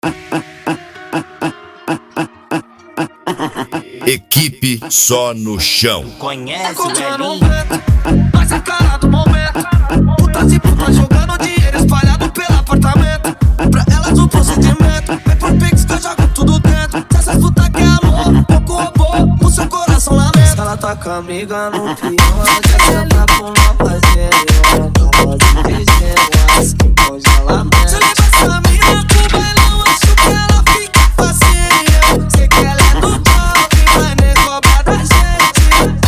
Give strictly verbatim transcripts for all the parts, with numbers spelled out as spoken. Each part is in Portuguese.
Equipe só no chão. Conhece o Elinho? Mas a cara do momento. Putas e putas jogando dinheiro espalhado pelo apartamento. Pra elas o procedimento é por pix que eu jogo tudo dentro. Se essas putas quer amor, pouco robô, o seu coração lamenta. Se ela tá com a amiga no pior, quer sentar com uma parceira. Tava de dizendo assim, hoje ela mente. Se leva essa mina pro bailão, acho que ela fica facinha. Sei que ela é do jovem, mas nem cobra da gente.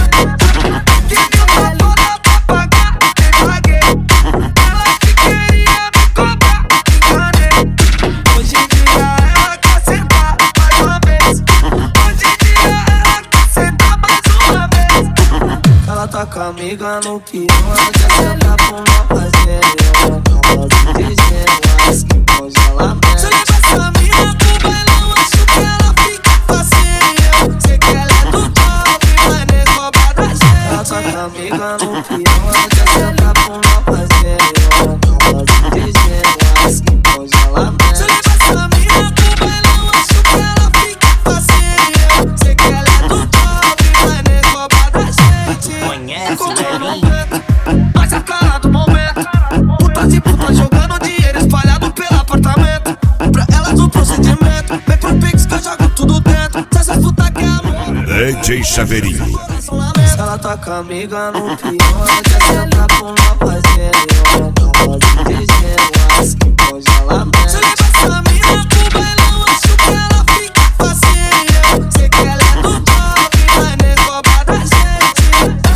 Que deu uma foda pra pagar, nem paguei. Ela que queria me cobrar, enganei. Hoje em dia ela quer sentar mais uma vez. Hoje em dia ela quer sentar mais uma vez. Ela tá com a amiga no pior, quer sentar com uma parceira. Tava de dizendo assim, hoje ela mente. Se leva essa mina pro bailão, acho que ela fica facinha. Sei que ela é do jovem, mas nem cobra da gente. Ela tá com a amiga no pior, quer sentar com uma parceira. Tava de dizendo assim, hoje ela mente. Se leva essa mina pro bailão, acho que ela fica facinha. Sei que ela é do jovem, mas nem cobra da gente. Conhece o Elinho? Mas a cara do momento. Putas e putas jogando dinheiro espalhado pelo apartamento. Pra elas o procedimento vem por pix que eu jogo tudo dentro. Se essas putas quer amor, D J Chaveirinho. se ela tá com a amiga no pior, quer sentar com uma parceira. Tava de dizendo assim, hoje ela mente. Se leva essa mina pro bailão, acho que ela fica facinha. Sei que ela é do jovem, mas nem cobra da gente.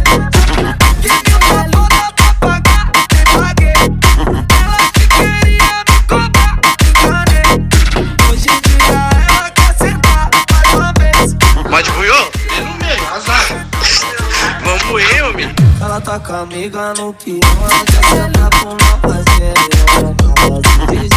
Que deu uma foda pra pagar, nem paguei. Ela que queria me cobrar, enganei. Hoje em dia ela quer sentar mais uma vez. Pode ruiô? Eu no meio, azar. Vamos eu, mi. Ela tá com a amiga no pior, quer sentar com uma parceira. Tava de